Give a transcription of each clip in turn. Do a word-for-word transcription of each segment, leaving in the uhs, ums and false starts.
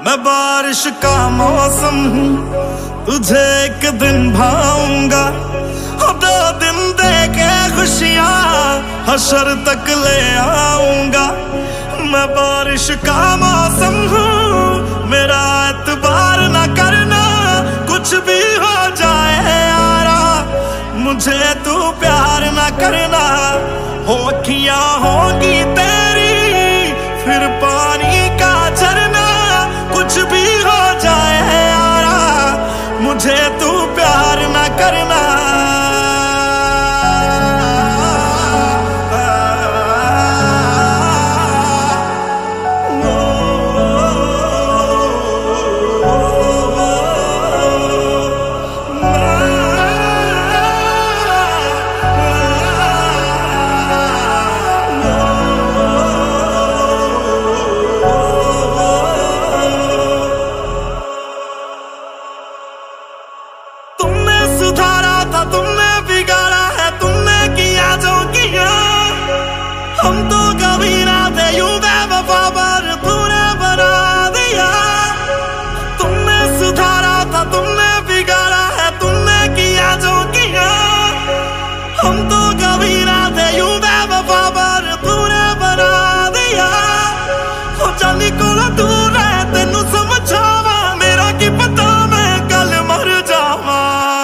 मैं बारिश का मौसम हूँ, तुझे एक दिन भाऊंगा। दो दिन दे के खुशियाँ हशर तक ले आऊंगा। मैं बारिश का मौसम हूँ, मेरा एतबार न करना, कुछ भी हो जाए यारा, मुझे तू प्यार न करना। हो अखियाँ होंगी तेरी फिर पानी का झरना, कुछ भी हो जाए यारा, मुझे तू प्यार न करना। तुमने बिगाड़ा है, तुमने किया जो किया, हम तो कभी ना थे यूं बेवफा पर तूने बना दिया। तुमने सुधारा था, तुमने बिगाड़ा है, तुमने किया जो किया, हम तो कभी ना थे यूं बेवफा पर तूने बना दिया। हो जानी को दूर है तेनू समझावा, मेरा की पता मैं कल मर जावा।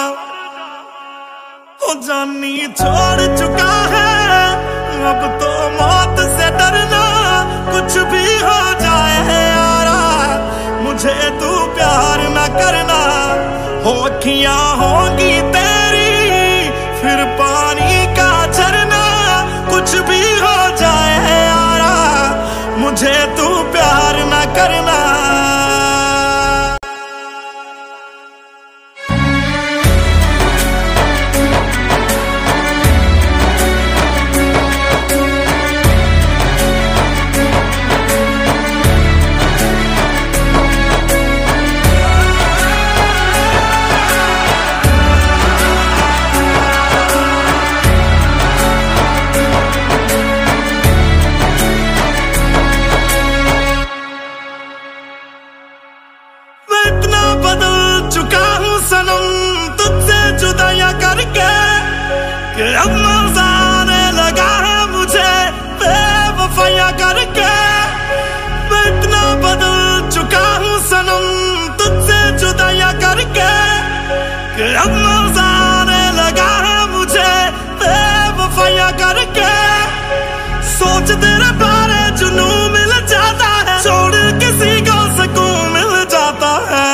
ओ जानी छोड़ चुका है, अब तो मौत से डरना, कुछ भी हो जाए यारा, मुझे तू प्यार न करना। हो अखियाँ होंगी तेरी फिर पानी का झरना, कुछ भी हो जाए यारा, मुझे तू प्यार न करना। अब मजा आने लगा है मुझे बेवफाइयां करके, मैं इतना बदल चुका हूँ सनम तुझसे जुदाइयां करके। अब मजा आने लगा है मुझे बेवफाइयां करके, सोच तेरे बारे जुनू मिल जाता है, छोड़ किसी को सुकून मिल जाता है।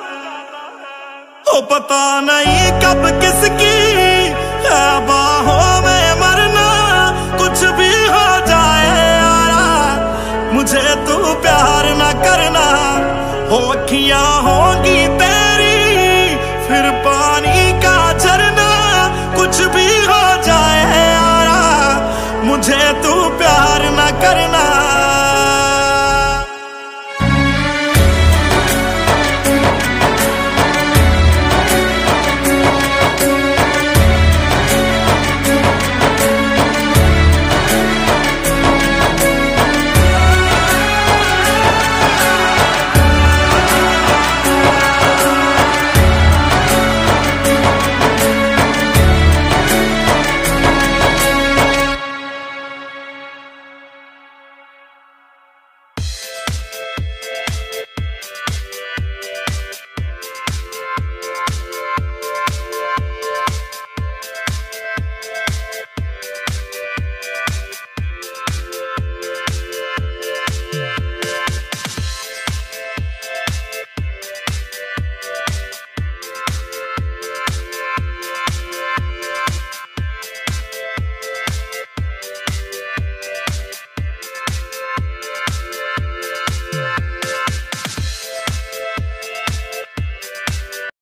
ओ पता नहीं कब किसकी बाहों में मरना, कुछ भी हो जाए यारा, मुझे तू प्यार न करना। हो अखियाँ